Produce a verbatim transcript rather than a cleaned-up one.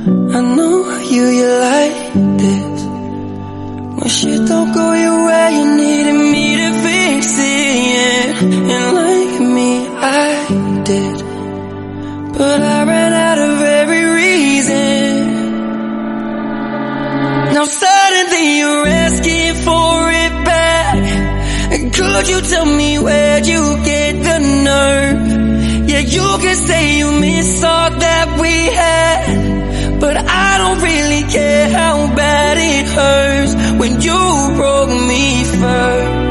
I know you, you like this. When shit don't go your way, you needed me to fix it, yeah. And like me, I did, but I ran out of every reason. Now suddenly you're asking for it back. Could you tell me where'd you get the nerve? Yeah, you can say you miss all that we had, but I don't really care how bad it hurts when you broke me first.